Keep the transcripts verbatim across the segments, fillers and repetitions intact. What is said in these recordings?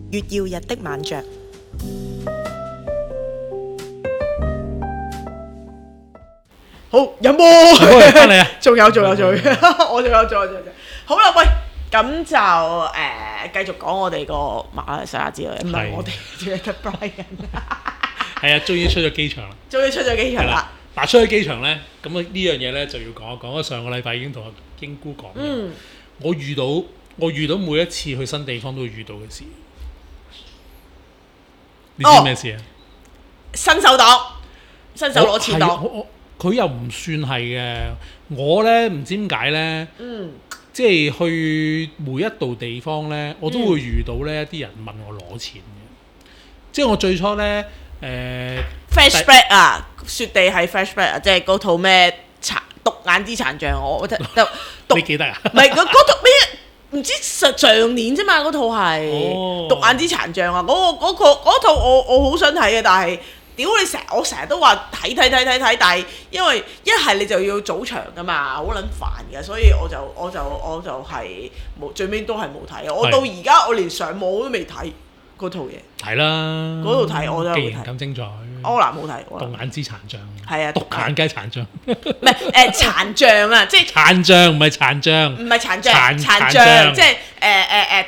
月曜日的晚酌。好飲喎， 翻嚟啊！ 仲有仲有仲有，我仲有仲有仲有。好啦，喂，咁就誒繼續講我哋個馬來西亞之旅，唔係我哋只係得 Brian。 係啊，終於出咗機場啦！ 終於出咗機場啦！ 嗱，出咗機場咧，咁啊呢樣嘢咧就要講一講。我上個禮拜已經同阿京姑講嘅， 嗯， 我遇到我遇到每一次去新地方都會遇到嘅事。你知咩事啊？ 新手黨，新手攞錢黨。 我佢又唔算係嘅，我咧唔知點解咧， 嗯， 即係去每一度地方咧，我都會遇到咧一啲人問我攞錢嘅。即係我最初咧，誒 flashback 啊，雪地係 flashback 啊，即係嗰套咩殘獨眼之殘像，我覺得你記得啊？ 唔係嗰嗰套咩？唔知上上年啫嘛，嗰套係獨眼之殘像啊！嗰個嗰個嗰套我我好想睇嘅，但係。屌你成日我成日都話睇睇睇睇睇，但係因為一係你就要早場噶嘛，好撚煩嘅，所以我就我就我就係冇最尾都係冇睇。我到而家我連上網都未睇嗰套嘢。 係啦， 嗰度睇我都既冇睇。 然咁精彩， 柯南冇睇。 獨眼之殘像。 係啊， 獨眼雞殘像。 唔係誒殘像啊，即係殘像唔係殘像。 唔係殘像，殘殘像即係誒誒誒。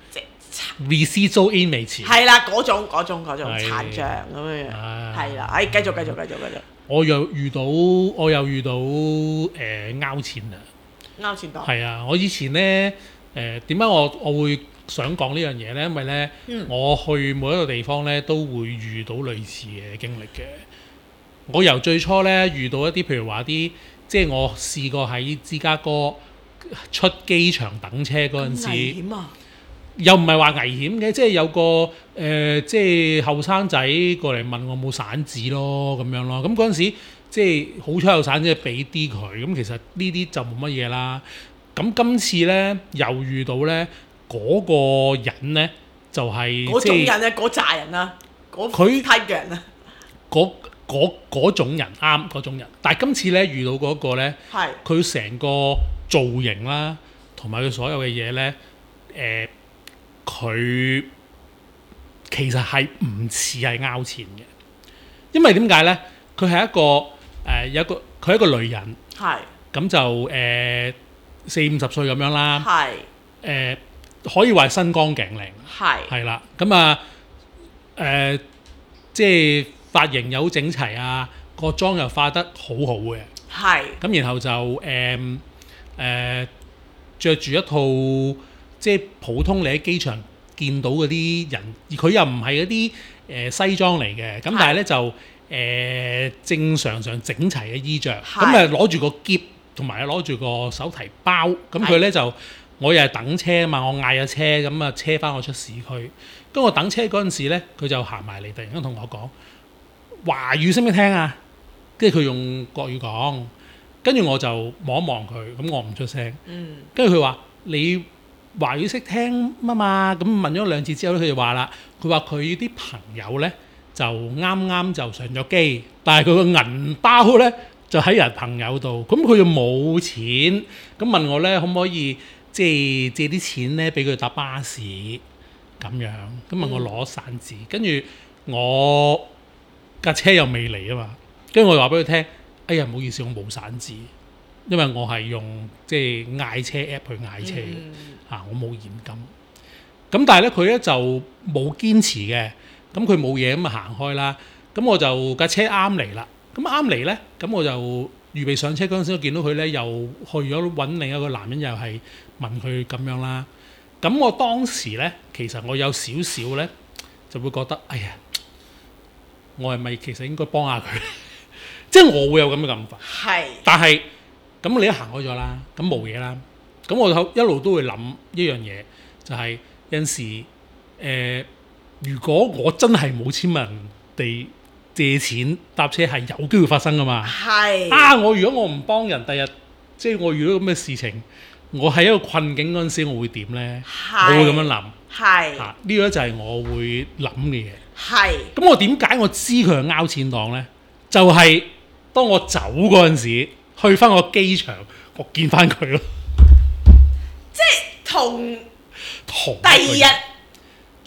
Visual image 係啦，嗰種嗰種嗰種殘像咁樣樣， 係係啦，誒繼續繼續繼續繼續。 我又遇到我又遇到誒勾錢啊！ 勾錢黨係啊！我以前咧誒點解我我會想講呢樣嘢咧？因為咧、嗯、我去每一個地方咧都會遇到類似嘅經歷嘅。我由最初咧遇到一啲譬如話啲即係我試過喺芝加哥出機場等車嗰陣時。危險啊！又唔係話危險嘅，即係有個誒、呃，即係後生仔過嚟問我冇散紙咯，咁樣咯。咁嗰陣時即係好彩有散紙，俾啲佢。咁其實呢啲就冇乜嘢啦。咁今次咧又遇到咧嗰、嗰個人咧，就係、係、 嗰種人啊，嗰扎人啊，嗰佢 type 嘅人啊， 嗰嗰嗰種人啱嗰種人。但係今次咧遇到嗰個咧， 係佢成個造型啦，同埋佢所有嘅嘢咧，誒、呃。佢其實係唔似係勾錢嘅，因為點解咧？佢係一個誒、呃、有一個佢係一個女人，係咁就誒四五十歲咁樣啦，係誒、呃、可以話身光頸靚，係係啦，咁啊誒即係髮型又好整齊啊，個妝又化得好好嘅，係咁然後就誒誒著住一套。即係普通你喺機場見到嗰啲人，而佢又唔係嗰啲誒西裝嚟嘅，咁但係咧就誒、呃、正常常整齊嘅衣着，咁啊攞住個篋同埋攞住個手提包，咁佢咧就我又係等車啊嘛，我嗌咗車，咁啊車翻我出市區，跟我等車嗰陣時咧，佢就行埋嚟，突然間同我講華語識唔識聽啊？跟住佢用國語講，跟住我就望一望佢，咁我唔出聲，跟住佢話你。華語識聽乜嘛？咁問咗兩次之後咧，佢就話啦，佢話佢啲朋友咧就啱啱就上咗機，但係佢個銀包咧就喺人朋友度，咁佢就冇錢，咁問我咧可唔可以即係借啲錢咧俾佢搭巴士咁樣，咁問我攞散紙，跟住我架車又未嚟啊嘛，跟住我就話俾佢聽，哎呀唔好意思，我冇散紙。因為我係用即係嗌車 app 去嗌車嘅、嗯啊、我冇現金。咁但係咧，佢咧就冇堅持嘅。咁佢冇嘢咁啊行開啦。咁我就架車啱嚟啦。咁啱嚟咧，咁我就預備上車嗰陣時，我見到佢咧又去咗揾另一個男人，又係問佢咁樣啦。咁我當時咧，其實我有少少咧就會覺得，哎呀，我係咪其實應該幫下佢？即係我會有咁嘅諗法。係。但係。咁你都行開咗啦，咁冇嘢啦。咁我一路都會諗一樣嘢，就係、是、有陣時誒、呃，如果我真係冇錢問人哋借錢搭車，係有機會發生噶嘛。係啊，我如果我唔幫人，第日即係我遇到咁嘅事情，我喺一個困境嗰陣時，我會點咧？我會咁樣諗。係啊，呢、這個就係我會諗嘅嘢。係。咁我點解我知佢係勾錢黨咧？就係、是、當我走嗰陣時。去翻個機場，我見翻佢咯。即係同同第二日，第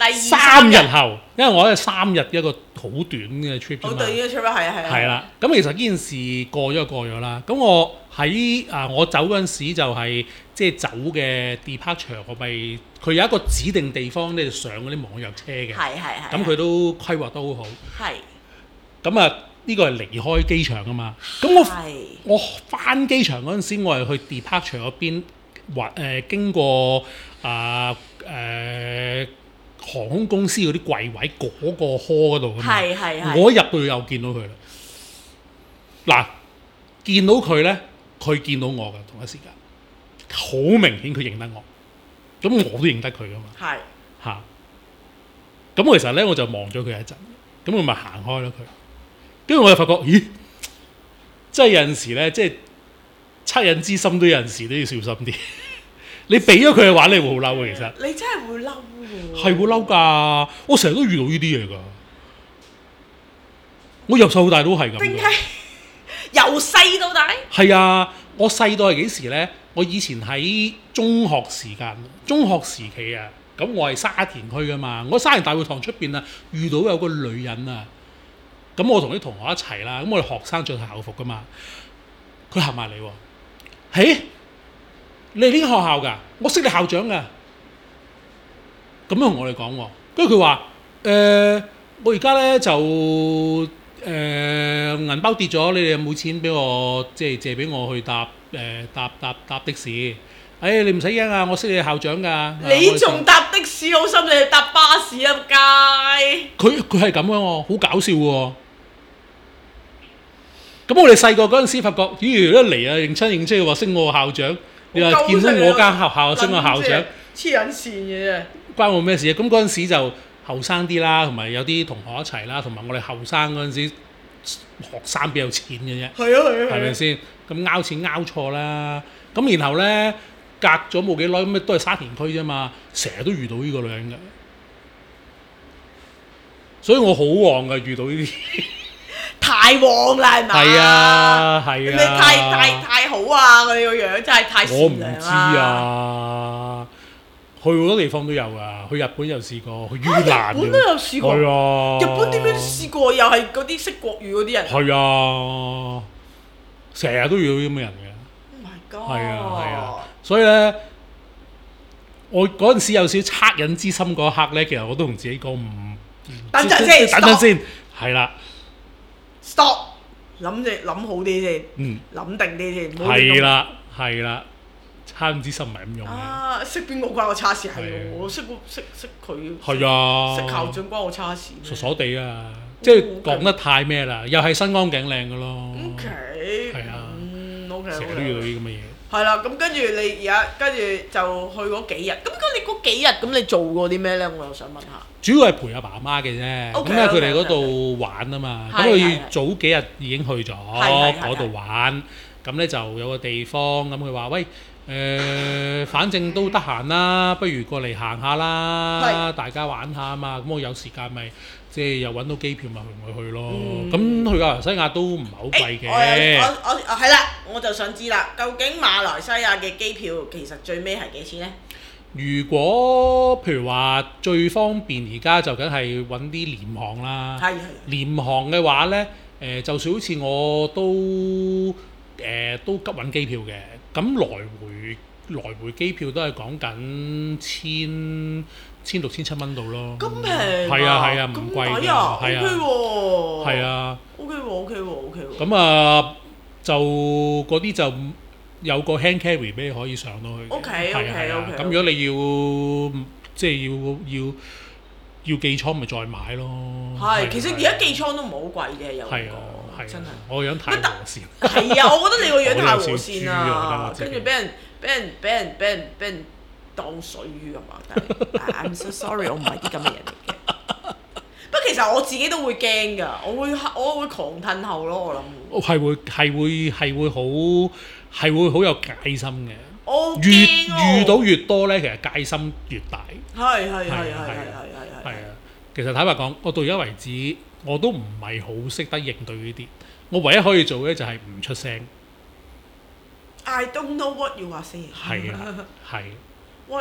二三日後，因為我係三日一個好短嘅 trip 啫嘛。 好短嘅 trip 啊，係啊係啊。 係啦，咁其實呢件事過咗就過咗啦。咁我喺啊我走嗰陣時就係、是、即係走嘅 departure，我咪佢有一個指定地方咧上嗰啲網約車嘅。 係係係。 咁佢都規劃得好好。 係。 咁啊，呢個係離開機場啊嘛。咁我我翻機場嗰陣時，我係去 departure 嗰邊，或誒、呃、經過啊誒、呃呃、航空公司嗰啲櫃位嗰、那個 hall 嗰度㗎嘛。 係係係。 我一入到去又見到佢啦。嗱，見到佢咧，佢見到我嘅同一時間，好明顯佢認得我，咁我都認得佢㗎嘛。係。嚇、啊！咁其實咧，我就望咗佢一陣，咁我咪行開咗佢。跟住我就發覺，咦！即係有陣時咧，即係惻隱之心都有陣時都要小心啲。你俾咗佢嘅話，你會好嬲嘅。其實你真係會嬲喎。係會嬲㗎！我成日都遇到呢啲嘢㗎。我由細到大都係咁。定係由細到大？ 係啊！我細到係幾時咧？我以前喺中學時間，中學時期啊，咁我係沙田區㗎嘛。我沙田大會堂出邊啊，遇到有個女人啊。咁我同啲同學一齊啦，咁我哋學生着校服噶嘛，佢行埋嚟喎，嘿，你係呢間學校㗎？我識你校長㗎，咁樣同我哋講喎，跟住佢話：誒，我而家咧就誒、呃、銀包跌咗，你哋有冇錢俾我，即係借俾我去搭誒、呃、搭搭搭的士？誒、哎，你唔使驚啊，我識你校長㗎。 你仲搭的士好心，你去搭巴士啊街？佢佢係咁樣喎，好搞笑喎。咁我哋細個嗰陣時發覺，咦一嚟啊認親認戚話升我校長，你話見到我間學校升我校長， 黐撚線嘅啫， 關我咩事啊？咁嗰陣時就後生啲啦，同埋有啲同學一齊啦，同埋我哋後生嗰陣時學生邊有錢嘅啫， 係啊係啊， 係咪先？咁拗錢拗錯啦，咁然後咧隔咗冇幾耐，咁都係沙田區啫嘛，成日都遇到呢個女人嘅，所以我好旺㗎，遇到呢啲。 太旺啦，係咪？ 係啊，係啊。 你太太太好啊！佢個樣真係太善良啦。 我唔知啊，去好多地方都有㗎，去日本有試過，去越南。日本都有試過。係啊。 日本點樣試過？又係嗰啲識國語嗰啲人。 係啊，成日都遇到啲咁嘅人嘅。 Oh my god！ 係啊係啊，所以咧，我嗰陣時有少少惻隱之心嗰一刻咧，其實我都同自己講唔。 等陣先， 等陣先，係啦。 stop， 諗住諗好啲先，嗯，諗定啲先， 係啦係啦，惻隱之心唔係咁用嘅。 啊，識邊個關我叉事係我識識識佢。係啊， 識校長關我叉事。 傻傻地啊，即係講得太咩啦，又係身光頸靚嘅咯。 OK。係啊。 嗯，OK。 成日都遇到啲咁嘅嘢。 係啦，咁跟住你而家跟住就去嗰幾日，咁咁你嗰幾日咁你做過啲咩咧？我又想問下。主要係陪阿爸阿媽嘅啫，咁因為佢哋嗰度玩啊嘛，咁佢早幾日已經去咗嗰度玩，咁咧就有個地方，咁佢話喂，誒，反正都得閒啦，不如過嚟行下啦，大家玩下啊嘛，咁我有時間咪即係又揾到機票咪去咪去咯，咁去馬來西亞都唔係好貴嘅。我我我係啦，我就想知啦，究竟馬來西亞嘅機票其實最尾係幾錢咧？如果譬如話最方便而家就梗係揾啲廉航啦，係係廉航嘅話咧，誒、呃、就算好似我都誒、呃、都急揾機票嘅，咁來回來回機票都係講緊千千六千七蚊度咯。咁平？係啊係啊，唔貴㗎，係啊。O K 喎。係啊。O K 喎 O K 喎 O K 喎。咁啊，就嗰啲就。有個 hand carry 俾你可以上到去。O K O K O K。咁如果你要即係要要要寄倉，咪再買咯。係，其實而家寄倉都唔係好貴嘅，有個真係。我個樣太和善。係啊，我覺得你個樣太和善啦，跟住俾人俾人俾人俾人俾人當水魚咁啊！ I'm so sorry， 我唔係啲咁嘅人嚟嘅。不過其實我自己都會驚㗎，我會我會狂褪後咯，我諗。我係會係會係會好。係會好有戒心嘅，哦、越遇到越多咧，其實戒心越大。係係係係係係係啊！其實坦白講，我到而家為止，我都唔係好識得應對呢啲。我唯一可以做嘅就係唔出聲。I don't know what you are saying。係啊係。What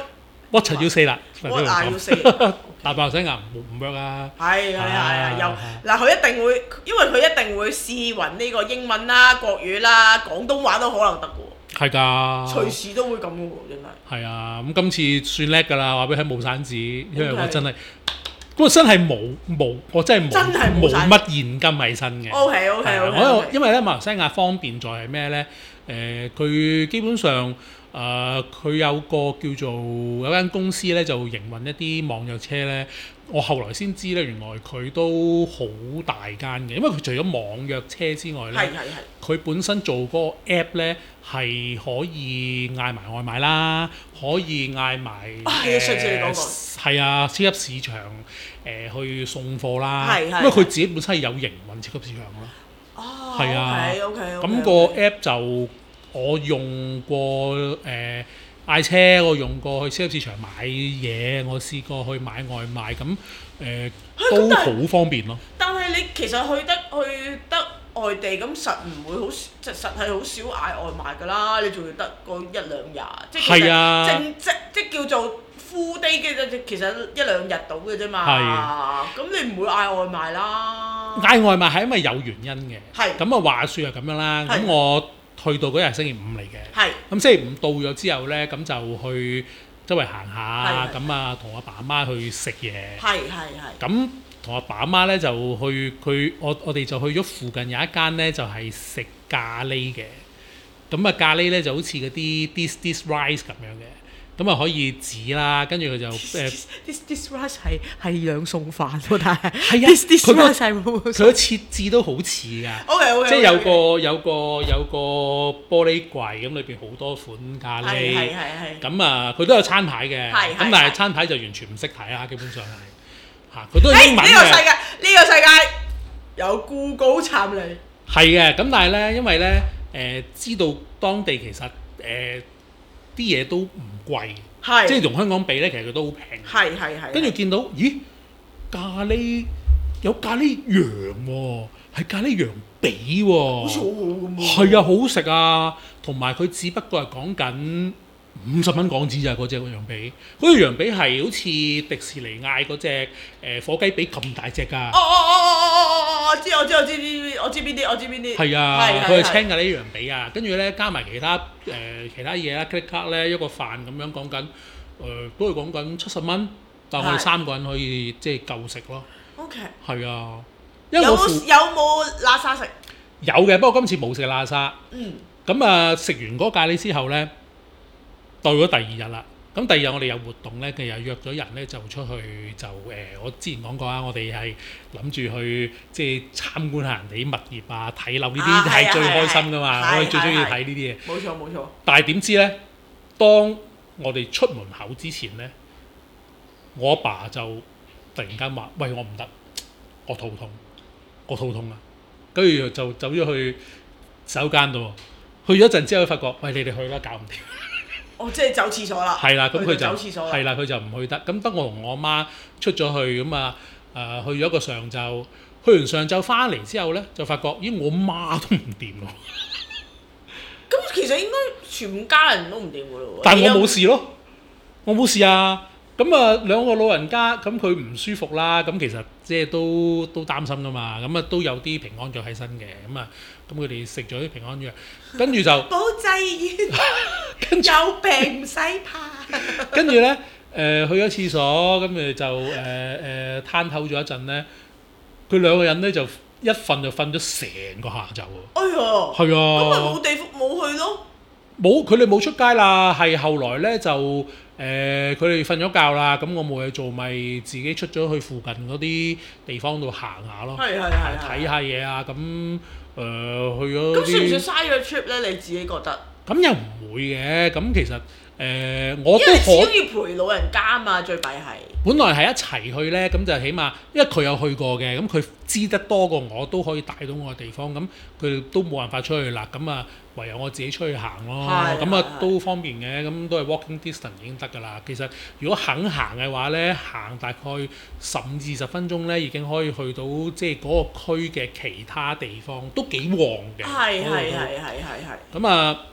，what 陳要四啦， 我嗌要四， 大白牛仔牙唔唔 work 啊。 係係係係，又嗱佢一定會，因為佢一定會試勻呢個英文啦、國語啦、廣東話都可能得嘅喎。 係㗎。 隨時都會咁嘅喎，真係。 係啊，咁今次算叻㗎啦，話俾你聽冇散紙，因為我真係。嗰真係冇冇，我真係冇冇乜現金喺身嘅。 O K O K O K。 我因為咧馬來西亞方便在係咩咧？誒、呃，佢基本上誒，佢、呃、有個叫做有間公司咧，就營運一啲網約車咧。我後來先知咧，原來佢都好大間嘅，因為佢除咗網約車之外咧，佢本身做嗰個 app 咧係可以嗌埋外賣啦，可以嗌埋係啊，上次你講過係啊，超級市場誒、呃、去送貨啦， 因為佢自己本身係有營運超級市場咯。 哦， 係啊 ，OK OK。 咁個 app 就我用過誒。呃嗌車我用過去超級市場買嘢，我試過去買外賣咁誒、呃、都好方便咯。 但係你其實去得去得外地咁實唔會好，即實係好少嗌外賣㗎啦。你仲要得個一兩日，即係其實正即即叫做 full day 嘅，其實一兩日到嘅啫嘛。咁你唔會嗌外賣啦。 嗌外賣係因為有原因嘅。 係。咁啊話説係咁樣啦。咁我去到嗰日星期五嚟嘅， 係咁星期五到咗之後咧，咁就去周圍行下，咁啊同阿爸阿媽去食嘢， 係係係。 咁同阿爸阿媽咧就去佢我我哋就去咗附近有一間咧就係、是、食咖喱嘅，咁啊咖喱咧就好似嗰啲 this this rice 咁樣嘅。咁啊可以指啦，跟住佢就誒 ，this this rice 係係兩餸飯喎，但係係啊， this this rice 係佢個設置都好似㗎。 OK OK。 即係有個有個有個玻璃櫃咁，裏邊好多款咖喱。 係係係。 咁啊，佢都有餐牌嘅。 係咁但係餐牌就完全唔識睇啦，基本上係嚇，佢都係英文嘅。 呢個世界呢個世界有 Google 撐你。 係嘅，咁但係咧，因為咧誒知道當地其實誒啲嘢都唔貴，即係同香港比咧，其實佢都好平。 係係係。 跟住見到，咦？咖喱有咖喱羊喎，係咖喱羊髀喎， 好似好好咁喎。 係啊，好好食啊！同埋佢只不過係講緊五十蚊港紙咋嗰隻羊髀，嗰隻羊髀係好似迪士尼嗌嗰隻誒火雞髀咁大隻㗎。 哦哦哦哦哦哦哦！我知我知我知我知邊啲我知邊啲。 係啊，佢係青咖喱羊髀啊，跟住咧加埋其他誒、呃、其他嘢啦 click click 咧一個飯咁樣講緊，誒、呃、都係講緊七十蚊，但係我哋三個人可以即係夠食咯。 OK。 係啊，因為有冇有冇喇沙食？ 有嘅，不過今次冇食喇沙。 嗯。咁啊，食完嗰個咖喱之後咧，到咗第二日啦。咁第二日我哋有活動咧，佢又約咗人咧就出去就誒、呃，我之前講過啊，我哋係諗住去即係參觀下人哋啲物業啊、睇樓呢啲係最開心噶嘛，我哋最中意睇呢啲嘢。 冇錯冇錯。但係點知咧， 當我哋出門口之前咧，我阿爸就突然間話：喂，我唔得，我肚痛，我肚痛啊！跟住就走咗去洗手間度，去咗陣之後，發覺：喂，你哋去啦，搞唔掂。 哦，即係走廁所啦。 係啦，咁佢就走廁所係啦，佢就唔去得。咁得我同我媽出咗去，咁啊誒去咗個上晝，去完上晝翻嚟之後咧，就發覺咦，我媽都唔掂咯。 咁其實應該全家人都唔掂㗎咯喎。 但係我冇事咯，我冇事啊。咁啊兩個老人家，咁佢唔舒服啦。咁其實即係都都擔心㗎嘛。咁啊都有啲平安藥喺身嘅。咁啊咁佢哋食咗啲平安藥，跟住就保濟丸，有病唔使怕。 跟住咧誒去咗廁所，咁誒就誒誒攤透咗一陣咧，佢兩個人咧就一瞓就瞓咗成個下晝喎。 哎呀， 係啊， 咁咪冇地方冇去咯。 冇，佢哋冇出街啦，係後來咧就誒佢哋瞓咗覺啦，咁我冇嘢做，咪自己出咗去附近嗰啲地方度行下咯， 係係係睇下嘢啊，咁誒、呃、去咗。 咁算唔算嘥咗 trip 咧？你自己覺得？ 咁又唔會嘅，咁其實誒、呃、我都因為始終要陪老人家啊嘛，最弊係。 本來係一齊去咧，咁就起碼，因為佢有去過嘅，咁佢知得多過我，都可以帶到我嘅地方，咁佢哋都冇辦法出去啦，咁啊唯有我自己出去行咯，咁啊都方便嘅，咁都係 walking distance 已經得㗎啦。其實如果肯行嘅話咧，行大概十五至二十分鐘咧，已經可以去到即係嗰個區嘅其他地方，都幾旺嘅。 係係係係係係。 咁啊〜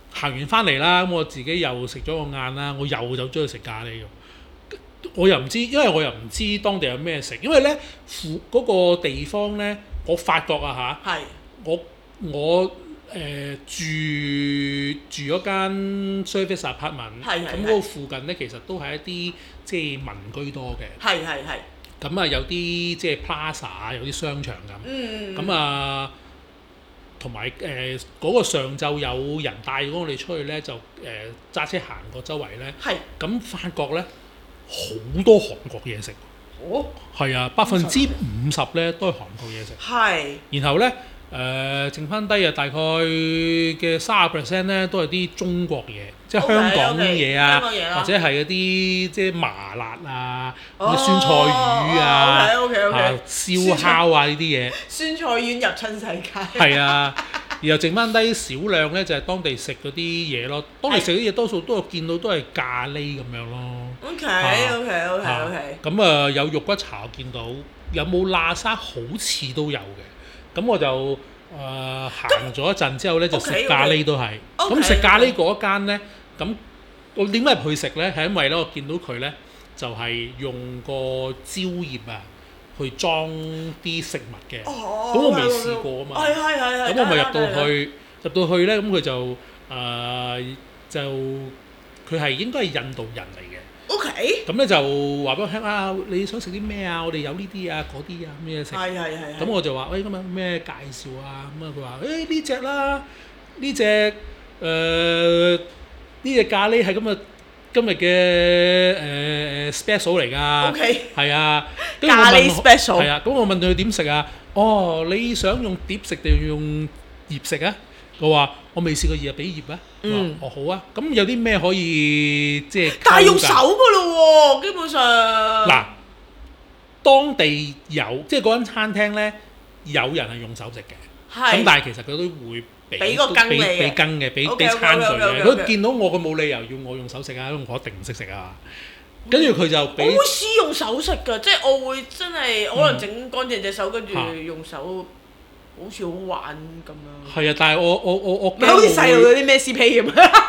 行完翻嚟啦，咁我自己又食咗個晏啦，我又走咗去食咖喱喎。我又唔知，因為我又唔知當地有咩食，因為咧附嗰個地方咧，我發覺啊嚇， 係我我誒、呃、住住嗰間 service apartment， 係係咁嗰個附近咧其實都係一啲即係民居多嘅， 係係係， 咁啊有啲即係 plaza 啊，有啲商場咁， 嗯， 咁啊同埋誒嗰個上晝有人帶咗我哋出去咧，就誒揸、呃、車行過周圍咧， 係， 咁發覺咧。好多韓國嘢食， 哦， 係啊，百分之五十咧都係韓國嘢食。 係。 然後咧，誒、呃，剩翻低啊，大概嘅三十 percent 咧都係啲中國嘢，即係香港嘢啊， okay, okay, 或者係嗰啲即係麻辣啊、 哦、 酸菜魚啊、 哦、okay, okay, okay. 啊燒烤啊呢啲嘢。 酸菜魚入親世界。 係啊。然後剩翻低少量咧，就係、是、當地食嗰啲嘢咯。當地食啲嘢多數都有見到都係咖喱咁樣咯。 OK OK OK OK。 咁啊有肉骨茶我見到，有冇喇沙好似都有嘅。咁我就誒、呃、行咗一陣之後咧，就食咖喱都係。咁、okay, 食、okay. 咖喱嗰間咧，咁我點解入去食咧？係因為咧我見到佢咧就係、是、用個蕉葉啊。去裝啲食物嘅，咁、哦、我未試過啊嘛。 係係係係。 咁我咪入到去，入到去咧，咁佢就誒、呃、就佢係應該係印度人嚟嘅。 OK。咁咧就話俾我聽啊，你想食啲咩啊？我哋有呢啲啊，嗰啲啊，咩食？ 係係係。 咁我就話：喂，今日咩介紹啊？咁啊，佢話：誒呢隻啦，呢隻誒呢隻咖喱係咁啊。今日嘅誒 special 嚟㗎，係啊， 咖喱 special 係啊，咁我問佢點食啊？哦，你想用碟食定用葉食啊？佢話我未試過葉俾葉啊。嗯，哦好啊，咁有啲咩可以即係？ 但係用手㗎咯喎，基本上。 嗱，當地有即係嗰間餐廳咧，有人係用手食嘅，咁但係其實佢都會。 俾個羹你嘅， 俾羹嘅，俾俾餐具嘅。佢見到我，佢冇理由要我用手食啊，因為我一定唔識食啊。跟住佢就俾我會試用手食㗎，即係我會真係可能整乾淨隻手，跟住用手，好似好玩咁樣。 係啊，但係我我我我咪好似細路嗰啲咩 C P 咁。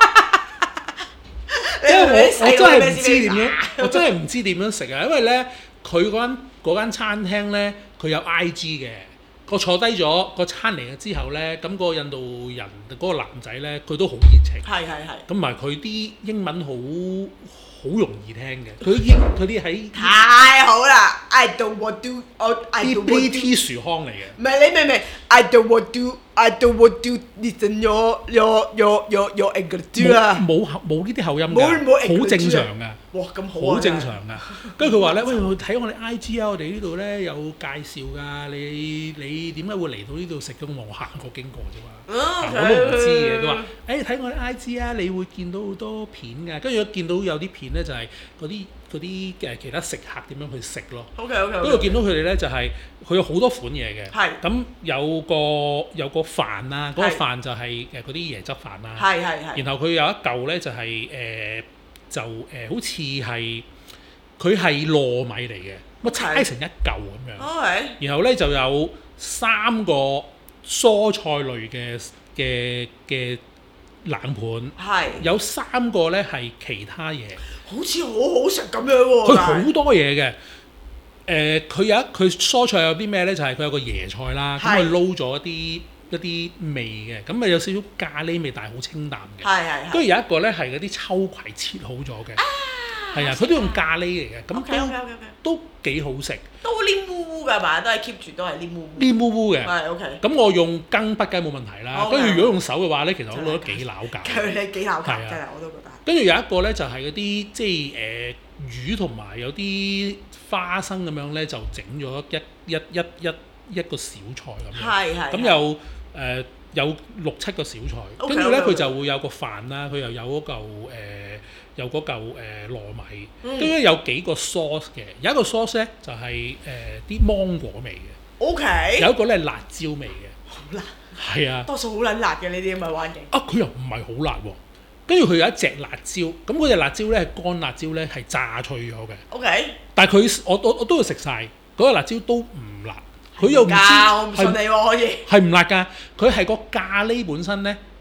因為我我真係唔知點樣，我真係唔知點樣食啊！因為咧，佢嗰間嗰間餐廳咧，佢有 I G 嘅。我坐低咗個餐嚟嘅之後咧，咁、嗰個印度人嗰、嗰個男仔咧，佢都好熱情。 係係係。咁同埋佢啲英文好好容易聽嘅。佢英佢啲喺太好啦 ！I don't want to，我 I don't want to。 啲 T 樹康嚟嘅。 唔係你明唔明 ？I don't want to，I don't want to listen your your your your your English 啊！冇冇呢啲口音㗎，好正常㗎。 哇，咁好啊！ 好正常㗎。跟住佢話咧，喂，睇我哋 I G 啊，我哋呢度咧有介紹㗎。你你點解會嚟到呢度食嘅？我行過經過啫嘛。我都唔知嘅。佢話：誒睇我哋 I G 啊，你會見到好多片㗎。跟住見到有啲片咧，就係嗰啲嗰啲誒其他食客點樣去食咯。 OK OK。 跟住見到佢哋咧，就係佢有好多款嘢嘅。 係。咁有個有個飯啦，嗰個飯就係誒嗰啲椰汁飯啦。 係係係。然後佢有一嚿咧就係誒。就誒、呃、好似係佢係糯米嚟嘅，咁搓成一嚿咁樣。 Okay. 然後咧就有三個蔬菜類嘅嘅嘅冷盤， 係有三個咧係其他嘢。 好似好好食咁樣喎！ 佢好多嘢嘅。誒、呃，佢有一佢蔬菜有啲咩咧？就係、是、佢有個椰菜啦，咁佢撈咗一啲。一啲味嘅，咁咪有少少咖喱味，但係好清淡嘅。 係係係。 跟住有一個咧係嗰啲秋葵切好咗嘅。啊。係啊，佢都用咖喱嚟嘅，咁都 okay, okay, okay. 都幾好食。 都黏糊糊㗎嘛，都係 keep 住都係黏糊糊。 黏糊糊嘅。 係 OK。咁我用羹筆梗係冇問題啦。跟住如果用手嘅話咧，其實我覺得幾撈教。 佢你幾撈教真係我都覺得。 跟住有一個咧就係嗰啲即係誒、呃、魚同埋有啲花生咁樣咧，就整咗一一一一一個小菜咁樣。係係。咁又。誒、呃、有六七個小菜，跟住咧佢就會有個飯啦，佢又有嗰嚿誒有嗰嚿誒糯米，跟住、嗯、有幾個 sauce 嘅，有一個 sauce 咧就係誒啲芒果味嘅 ，OK， 有一個咧係辣椒味嘅， 好辣， 係啊， 多數好撚辣嘅呢啲咁嘅環境。 啊，佢又唔係好辣喎，跟住佢有一隻辣椒，咁嗰隻辣椒咧係乾辣椒咧係炸脆咗嘅 ，OK， 但係佢我我我都要食晒，嗰個辣椒都唔辣。佢又唔知， 我唔信你喎可以。 係唔辣㗎？佢係個咖喱本身咧，嗰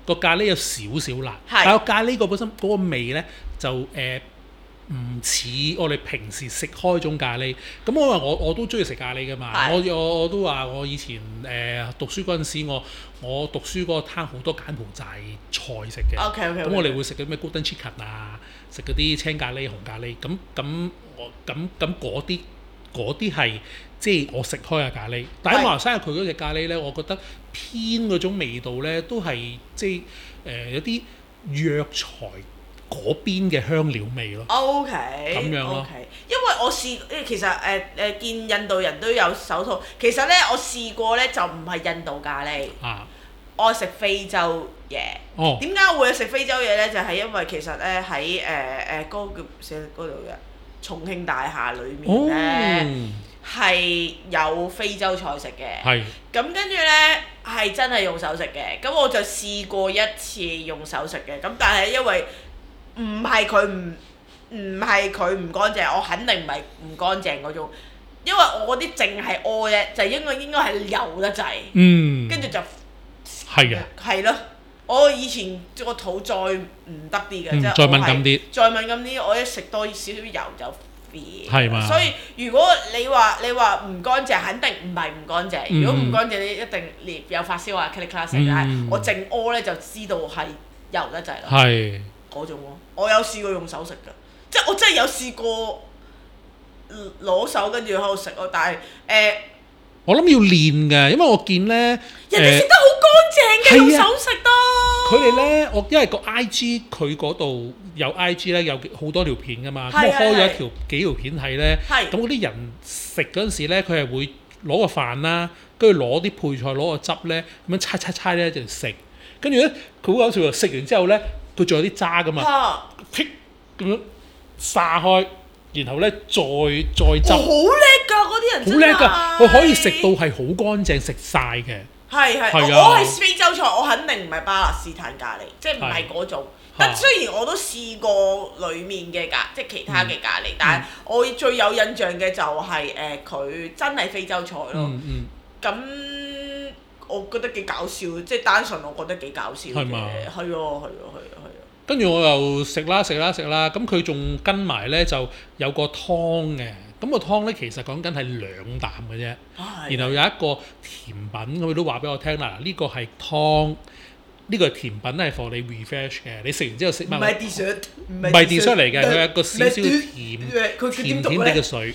個咖喱有少少辣， 係但係個咖喱個本身嗰個味咧就誒唔似我哋平時食開種咖喱。咁我話我我都中意食咖喱噶嘛， 係我我我都話我以前誒、呃、讀書嗰陣時，我我讀書嗰個攤好多柬埔寨菜食嘅。 OK OK， 咁我哋會食嗰啲咩 Golden Chicken 啊，食嗰啲青咖喱、紅咖喱。咁咁我咁咁嗰啲嗰啲係即係我食開嘅咖喱。但喺馬來西亞佢嗰隻咖喱咧，我覺得偏嗰種味道咧都係即係誒、呃、有啲藥材嗰邊嘅香料味咯。 OK 咁樣咯 OK，因為我試其實誒誒、呃呃、見印度人都有手套，其實咧我試過咧就唔係印度咖喱， 啊， 我食非洲嘢。 哦， 點解會有食非洲嘢咧？就係、是、因為其實咧喺誒誒嗰個叫寫嗰度嘅重慶大廈裏面咧係、哦、有非洲菜食嘅。 係。 咁跟住咧係真係用手食嘅，咁我就試過一次用手食嘅，咁但係因為唔係佢唔唔係佢唔乾淨，我肯定唔係唔乾淨嗰種，因為我嗰啲淨係屙啫，就應該應該係油得滯， 嗯， 跟住就係嘅， 係咯。我以前個肚再唔得啲嘅， 嗯即係再敏感啲， 再敏感啲，我一食多少少油就肥。 係嘛？ 所以如果你話你話唔乾淨，肯定唔係唔乾淨。 嗯、 如果唔乾淨，你一定連有發燒啊、咳哩咳啦食。但係我淨屙咧就知道係油得滯咯。 係嗰種咯，我有試過用手食㗎，即係我真係有試過攞手跟住喺度食咯，但係誒。呃我諗要練嘅，因為我見咧， 人哋食得好乾淨嘅，用手食都。 佢哋咧，我因為個 I G 佢嗰度有 I G 咧，有好多條片噶嘛，咁我開咗一條幾條片睇咧，咁嗰啲人食嗰陣時咧，佢係會攞個飯啦，跟住攞啲配菜，攞個汁咧，咁樣搓搓搓咧就食，跟住咧佢好搞笑喎，食完之後咧，佢仲有啲渣噶嘛，劈咁樣撒開。然後咧，再再執， 好叻㗎嗰啲人， 好叻㗎，佢可以食到係好乾淨，食晒嘅。 係係，我係非洲菜，我肯定唔係巴勒斯坦咖喱，即係唔係嗰種。但雖然我都試過裡面嘅咖，即係其他嘅咖喱，但係我最有印象嘅就係誒佢真係非洲菜咯。 嗯嗯。 咁我覺得幾搞笑，即係單純我覺得幾搞笑嘅。係嘛？係啊係啊係啊係啊。 跟住我又食啦食啦食啦，咁佢仲跟埋咧就有個湯嘅，咁個湯咧其實講緊係兩啖嘅啫，然後有一個甜品，佢都話俾我聽啦，呢個係湯，呢個甜品係 for 你 refresh 嘅，你食完之後食乜？ 唔係 dessert， 唔係 dessert 嚟嘅，佢係一個少少甜甜甜啲嘅水。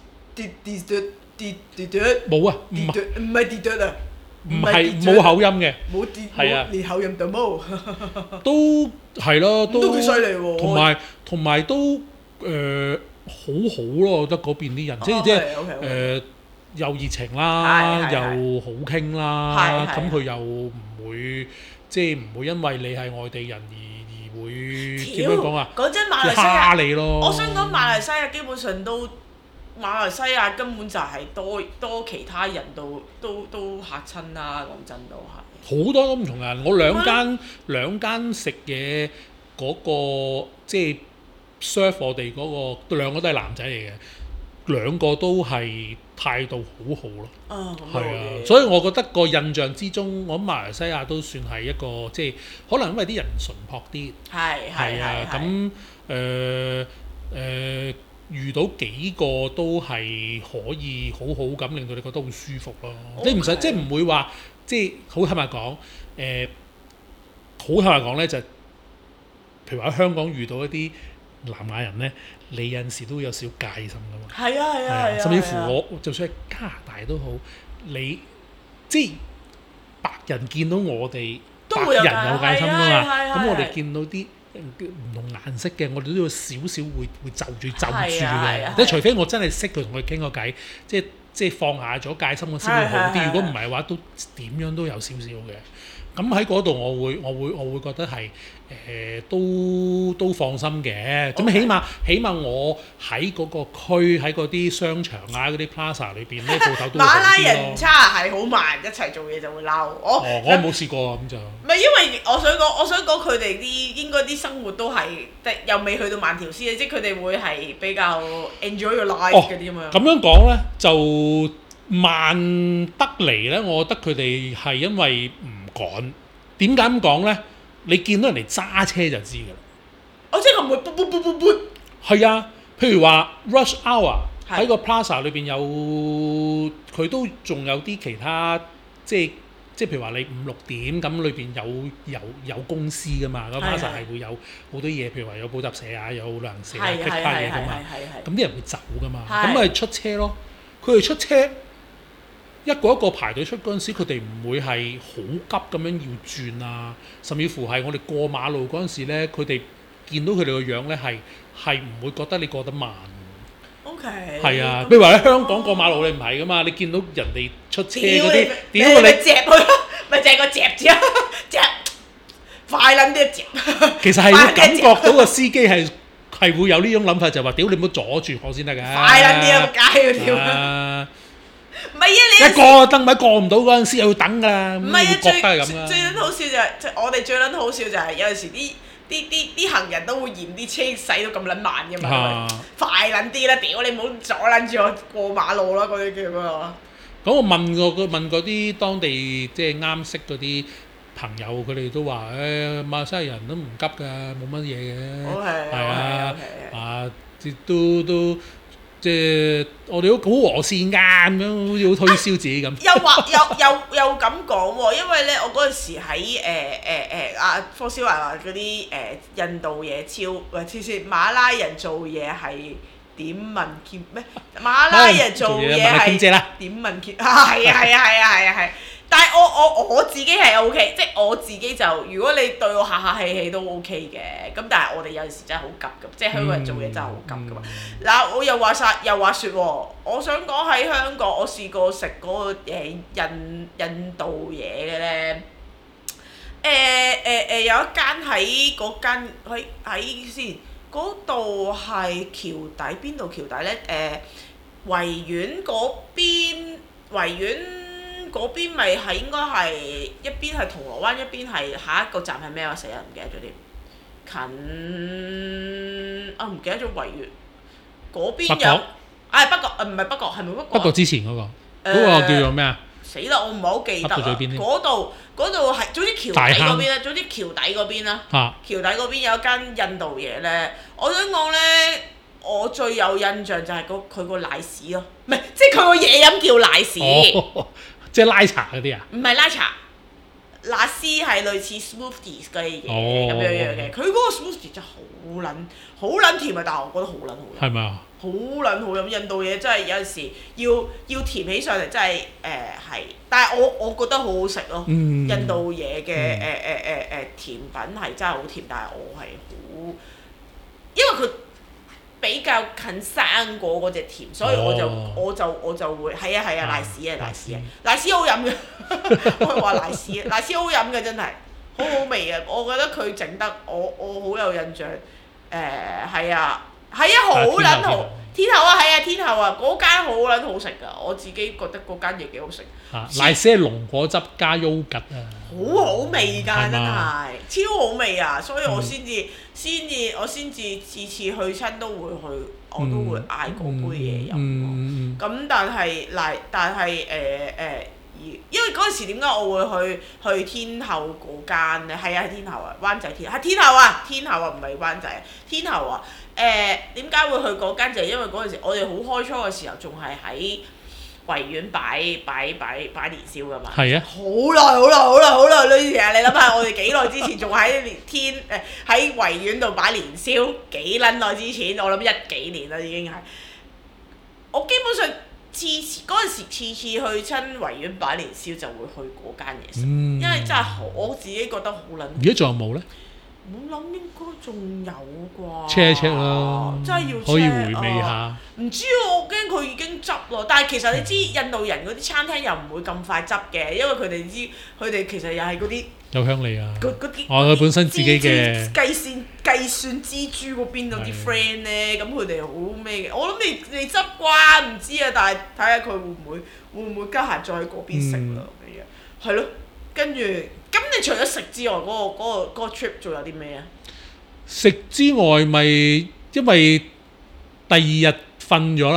冇啊，唔係唔係 dessert 啊。 唔係冇口音嘅， 冇啲冇連口音都冇， 都係咯，都都幾犀利喎。 同埋同埋都誒好好咯，我覺得嗰邊啲人即係即係誒又熱情啦，又好傾啦，咁佢又唔會即係唔會因為你係外地人而而會點樣講啊？ 講真，馬來西亞蝦你咯。我想講馬來西亞基本上都。馬來西亞根本就係多多其他人都都都嚇親啦，講真都係。 好多都唔同人，我兩間兩間食嘢嗰個即係 serve 我哋嗰個兩個都係男仔嚟嘅，兩個都係態度好好咯。 啊， 係啊，所以我覺得個印象之中，我諗馬來西亞都算係一個即係可能因為啲人淳樸啲。 係係啊，咁誒誒。遇到幾個都係可以好好咁令到你覺得好舒服咯，你唔使即係唔會話即係好坦白講，誒好坦白講咧就，譬如話喺香港遇到一啲南亞人咧，你有陣時都有少戒心噶嘛。 係啊係啊係啊， 甚至乎我就算喺加拿大都好，你即係白人見到我哋白人有戒心噶嘛，咁我哋見到啲唔同顏色嘅，我哋都要少少會會就住就住嘅，即係除非我真係識佢同佢傾個偈，即係即係放下咗戒心，我先會好啲。如果唔係嘅話，都點樣都有少少嘅。咁喺嗰度，我會我會我會覺得係誒、呃、都都放心嘅。咁、okay. 起碼起碼我喺嗰個區喺嗰啲商場啊嗰啲 plaza 裏邊咧，鋪頭都會好啲咯。馬拉人差係好慢，一齊做嘢就會嬲。我哦，我冇試過咁就。 唔係因為我想講，我想講佢哋啲應該啲生活都係即又未去到慢條斯理，即係佢哋會係比較 enjoy your life 嗰啲咁樣。 咁樣講咧就慢得嚟咧，我覺得佢哋係因為唔趕。點解咁講咧？ 你見到人哋揸車就知㗎啦。 哦，即係佢唔會噗噗噗噗噗。 係啊，譬如話 rush hour 係喺個 plaza 裏邊有，佢都仲有啲其他，即係即係譬如話你五六點咁裏邊有有有公司㗎嘛，個 plaza 係會有好多嘢，譬如話有補習社啊，有旅行社啊， 係其他嘢㗎嘛。 係咁啲人會走㗎嘛， 係咁咪出車咯。佢哋出車一個一個排隊出嗰陣時，佢哋唔會係好急咁樣要轉啊，甚至乎係我哋過馬路嗰陣時咧，佢哋見到佢哋個樣咧係係唔會覺得你過得慢。 O K。 係啊，譬如話喺香港過馬路你唔係㗎嘛，你見到人哋出車嗰啲， 屌屌你夾佢，咪就係個夾字啊，夾快撚啲夾。 其實係會感覺到個司機係係會有呢種諗法，就話屌你唔好阻住我先得㗎。 快撚啲啊！街嗰條。 啊！ 唔係啊，你一個燈位過唔到嗰陣時，又要等㗎啦。 唔係啊， 覺得係咁啦。 最最撚好笑就係，即係我哋最撚好笑就係有陣時啲啲啲啲行人都會嫌啲車駛到咁撚慢㗎嘛，快撚啲啦！屌你唔好阻撚住我過馬路啦，嗰啲叫咩啊？ 咁我問過問過啲當地即係啱識嗰啲朋友，佢哋都話誒馬來西亞人都唔急㗎，冇乜嘢嘅。係啊，啊都都。即係我哋都好和善㗎，咁樣好似好推銷自己咁。 又話又又又咁講喎，因為咧我嗰陣時喺誒誒誒阿科斯華話嗰啲誒印度嘢超，唔係黐線馬拉人做嘢係點問兼咩？馬拉人做嘢係點問兼？啊係啊係啊係啊係啊係！但係我我我自己係 O K，即係我自己就如果你對我客客氣氣都 O K 嘅，咁但係我哋有陣時真係好急㗎，即係香港人做嘢真係好急㗎嘛。嗱、嗯嗯、我又話晒又話説喎，我想講喺香港我試過食嗰個誒印印度嘢嘅咧，誒誒誒有一間喺嗰間喺喺先嗰度係橋底邊度橋底咧？誒、呃、維園嗰邊維園。嗰邊咪係應該係一邊係銅鑼灣，一邊係下一個站係咩啊？死人唔記得咗添。近啊唔記得咗維園嗰邊有，唉北角，誒唔係北角，係咪北角？ 北角之前嗰個，嗰個叫做咩啊？ 死啦！我唔係好記得啊。嗰度嗰度係總之橋底嗰邊咧，總之橋底嗰邊啦。啊！橋底嗰邊有一間印度嘢咧，我想講咧，我最有印象就係嗰佢個奶屎咯，唔係即係佢個嘢飲叫奶屎。 即係拉茶嗰啲啊？唔係拉茶，拉絲係類似 smoothies 嗰啲嘢咁樣樣嘅。佢嗰個 smoothie 真係好撚好撚甜啊！但係我覺得好撚好飲。係咪啊？好撚好飲，印度嘢真係有陣時要要甜起上嚟，真係誒係。但係我我覺得好好食咯。嗯、印度嘢嘅誒誒誒誒甜品係真係好甜，但係我係好，因為佢比較近生果嗰隻甜，所以我就、哦、我就我就會係啊係啊賴屎啊賴屎啊賴屎好飲嘅，我係話賴屎賴屎好飲嘅真係好好味啊！我覺得佢整得我我好有印象誒係啊係啊好撚好天后啊係啊天后啊嗰間好撚好食㗎，我自己覺得嗰間嘢幾好食。 賴屎係龍果汁加優格啊！ 好好味㗎，真係超好味啊！所以我先至先至我先至次次去親都會去，我都會嗌嗰杯嘢飲。咁、嗯嗯、但係嗱，但係誒誒，因為嗰陣時點解我會去去天后嗰間咧？係啊，係天后啊，灣仔天係天后啊，天后啊，唔係灣仔啊，天后啊。誒點解會去嗰間？就係因為嗰陣時我哋好開初嘅時候，仲係喺維園擺擺擺擺年宵㗎嘛。係啊。好耐好耐好耐好耐呢啲嘢，你諗下我哋幾耐之前仲喺天誒喺維園度擺年宵，幾撚耐之前？我諗一幾年啦已經係。我基本上次次嗰陣時次次去親維園擺年宵就會去嗰間嘢食，嗯、因為真係好我自己覺得好撚。而家仲有冇咧？我諗應該仲有啩 check check 啦， 真係要 check 可以回味下。 唔、啊、知我驚佢已經執咯，但係其實你知印度人嗰啲餐廳又唔會咁快執嘅，因為佢哋知佢哋其實又係嗰啲有香味啊。 嗰啲哦，佢本身自己嘅計算計算蜘蛛嗰邊嗰啲 friend 咧，咁佢哋好咩嘅？我諗你你執啩唔知啊，但係睇下佢會唔會會唔會家下再喺嗰邊食啦咁樣，係咯，跟住。咁你除咗食之外，嗰、嗰個嗰、嗰個嗰個 trip 仲有啲咩啊？ 食之外咪因為第二日瞓咗啦，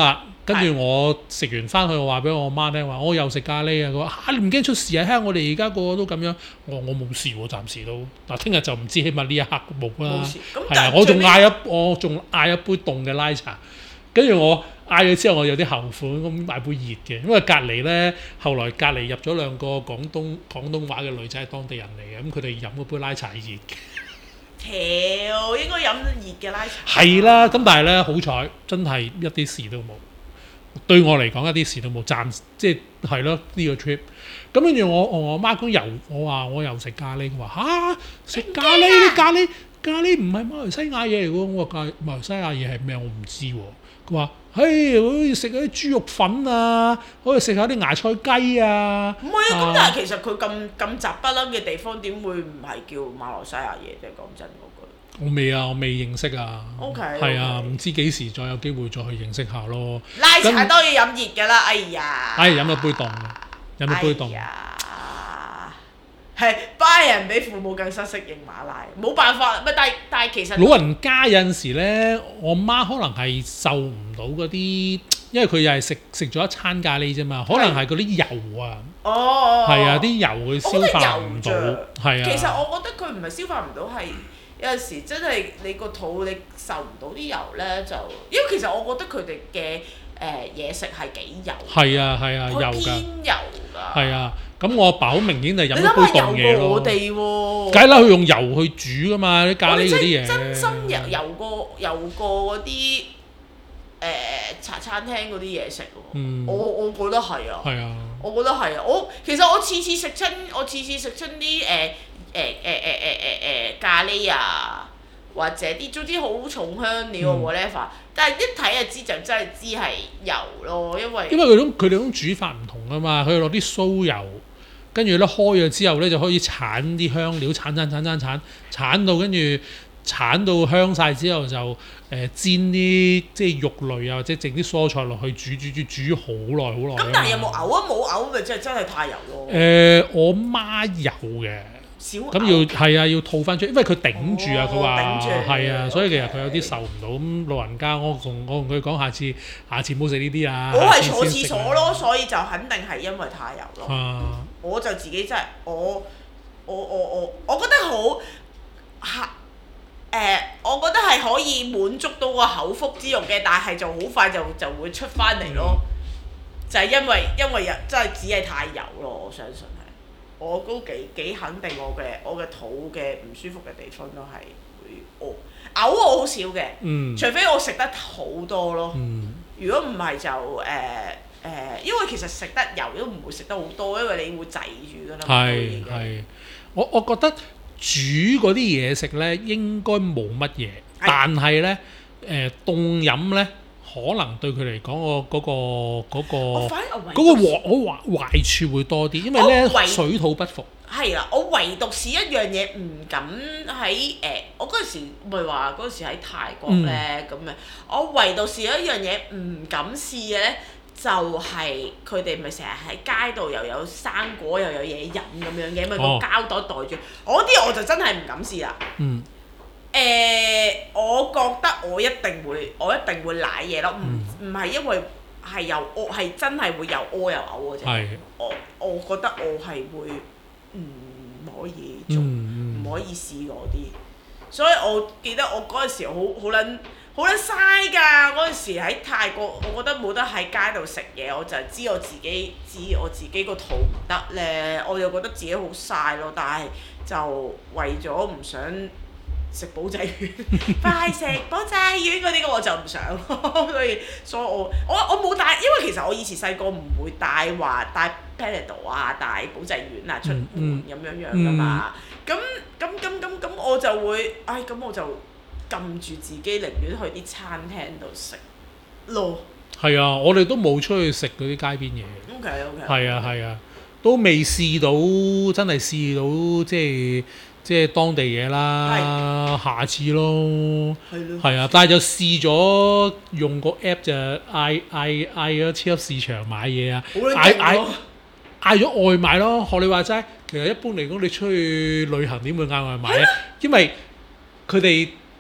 跟住我食完翻去，我話俾我媽聽話，我又食咖喱啊！佢話嚇你唔驚出事啊？嚇我哋而家個個都咁樣，我我冇事喎，暫時都嗱，聽日就唔知，起碼呢一刻冇啦。 冇事。咁係啊，我仲嗌一我仲嗌一杯凍嘅拉茶，跟住我嗌咗之後，我有啲後悔咁買杯熱嘅，因為隔離咧後來隔離入咗兩個廣東廣東話嘅女仔係當地人嚟嘅，咁佢哋飲嗰杯拉茶係熱嘅。 條應該飲熱嘅拉茶。 係啦，咁但係咧好彩，真係一啲事都冇。對我嚟講一啲事都冇，暫即係係咯呢個 trip。咁跟住我我媽講又我話我又食咖喱，佢話嚇食咖喱咖喱咖喱唔係馬來西亞嘢嚟喎。我話咖馬來西亞嘢係咩？我唔知喎。佢話嘿，好似食嗰啲豬肉粉啊，好似食下啲芽菜雞啊。 唔係啊，咁但係其實佢咁咁雜不楞嘅地方，點會唔係叫馬來西亞嘢啫？講真嗰句。 我未啊，我未認識啊。 O K。 係啊，唔知幾時再有機會再去認識下咯。 拉茶都要飲熱㗎啦，哎呀！ 哎，飲咗杯凍，飲咗杯凍。 哎呀，係巴人比父母更識適應馬拉，冇辦法。唔係，但係但係其實老人家有陣時咧，我媽可能係受唔到嗰啲，因為佢又係食食咗一餐咖喱啫嘛，可能係嗰啲油啊。 哦。 係啊，啲油佢消化唔到。係啊。 其實我覺得佢唔係消化唔到，係有陣時真係你個肚你受唔到啲油咧，就因為其實我覺得佢哋嘅誒嘢食係幾油。係啊係啊，油㗎。 偏油㗎。 係啊。咁我阿爸好明顯就飲咗杯凍嘢咯。 我哋喎。 梗係啦，佢用油去煮㗎嘛，啲咖喱嗰啲嘢。 真心油油過油過嗰啲誒茶餐廳嗰啲嘢食喎。嗯。我我覺得係啊。 係啊。 我覺得係啊，我其實我次次食親，我次次食親啲誒誒誒誒誒誒誒咖喱啊，或者啲總之好重香料啊 whatever，但係一睇就知就真係知係油咯，因為因為佢種佢哋種煮法唔同啊嘛，佢攞啲酥油，跟住咧開咗之後咧就可以剷啲香料，剷剷剷剷剷剷到跟住剷到香晒之後就誒、呃、煎啲即係肉類啊，或者整啲蔬菜落去煮煮煮煮好耐好耐。 咁但係有冇嘔啊？冇嘔咪真係真係太油咯。 誒、呃，我媽有嘅。咁要係啊，要吐翻出，因為佢頂住啊，佢話係啊，所以其實佢有啲受唔到。咁老人家，我同我同佢講，下次下次唔好食呢啲啊。 我係坐廁所咯，所以就肯定係因為太油咯。 啊、 我就自己真係我我我我我覺得好嚇誒，我覺得係可以滿足到個口腹之欲嘅，但係就好快就就會出翻嚟咯。嗯、就係因為因為真係只係太油咯，我相信。我都幾幾肯定我嘅我嘅肚嘅唔舒服嘅地方都係會屙嘔，我好少嘅， 嗯、 除非我食得好多咯。 嗯、如果唔係就誒誒、呃呃，因為其實食得油都唔會食得好多，因為你會滯住㗎啦。 係係，我我覺得煮嗰啲嘢食咧應該冇乜嘢，是但係咧誒凍飲咧。可能對佢嚟講個嗰個嗰個嗰個壞好壞壞處會多啲，因為咧水土不服。係啦，我唯獨是一樣嘢唔敢喺誒、呃，我嗰陣時咪話嗰陣時喺泰國咧咁樣，我唯獨是有一樣嘢唔敢試嘅咧，就係佢哋咪成日喺街度又有生果又有嘢飲咁樣嘅，咪個膠袋袋住，我啲我就真係唔敢試啦。 嗯。 誒、呃，我覺得我一定會，我一定會舐嘢咯，唔唔係因為係又屙，係真係會又屙又嘔嘅啫。係。我我覺得我係會唔可以做，唔、嗯、可以試嗰啲，所以我記得我嗰陣時好好撚好撚嘥㗎。嗰陣時喺泰國，我覺得冇得喺街度食嘢，我就係知我自己知我自己個肚唔得咧，我就覺得自己好嘥咯。但係就為咗唔想食保濟丸，快食保濟丸嗰啲，我就唔想，所以所以我我我冇帶，因為其實我以前細個唔會帶話帶 Panadol 啊，帶保濟丸啊出門咁樣樣噶嘛。咁咁咁咁咁我就會，唉咁我就撳住自己，寧願去啲餐廳度食咯。係啊，我哋都冇出去食嗰啲街邊嘢。 OK OK。 係啊係啊，都未試到，真係試到即係。即係當地嘢啦，是下次咯，係啊，但係就試咗用個 app 就嗌嗌嗌咗超級市場買嘢啊，嗌嗌嗌咗外賣咯。學你話齋，其實一般嚟講，你出去旅行點會嗌外賣啊？因為佢哋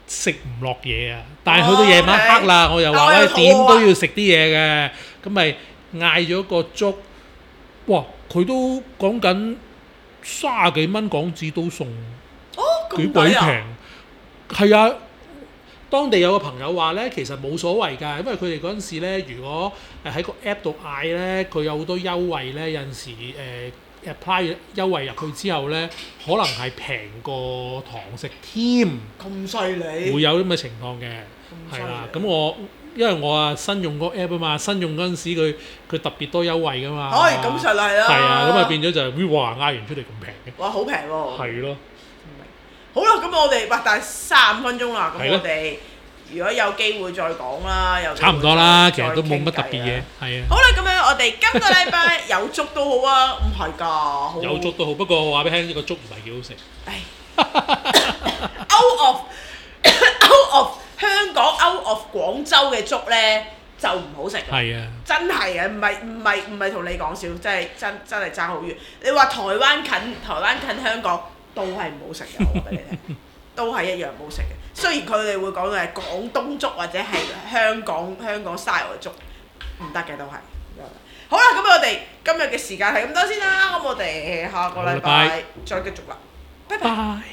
食唔落嘢啊！但係去到夜晚黑啦，我又話咧但我又肚餓點都要食啲嘢嘅，咁咪嗌咗個粥。哇！佢都講緊三十幾蚊港紙都送， 哦， 幾咁抵啊！ 鬼平。係啊，當地有個朋友話咧，其實冇所謂㗎，因為佢哋嗰陣時咧，如果誒喺個 app 度嗌咧，佢有好多優惠咧，有陣時誒。呃 apply 優惠入去之後咧，可能係平過堂食添， 咁犀利， 會有咁嘅情況嘅， 咁犀利係啦。咁我因為我啊新用嗰個 app 啊嘛，新用嗰陣時佢佢特別多優惠噶嘛， 係咁實係啦。 係啊，咁啊變咗就係哇嗌完出嚟咁平嘅， 哇好平喎！ 係咯。 好啦，咁我哋哇，但係三十五分鐘啦，咁係咯我哋如果有機會再講啦，有機會差唔多啦，其再實都冇乜特別再傾偈嘢啦， 係啊。 好啦，咁樣我哋今個禮拜有粥都好啊，唔係㗎，好有粥都好，不過我話俾你聽，呢個粥唔係幾好食。 唉，out of out of 香港 out of 廣州嘅粥咧就唔好食。 係啊， 真係啊，唔係唔係唔係同你講笑，真係真真係爭好遠。你話台灣近台灣近香港都係唔好食嘅，我話俾你聽，都係一樣唔好食嘅。雖然佢哋會講嘅係廣東粥或者係香港香港 style 嘅粥，唔得嘅都係。好啦，咁我哋今日嘅時間係咁多先啦，咁我哋下個禮拜再繼續啦，拜拜。 拜。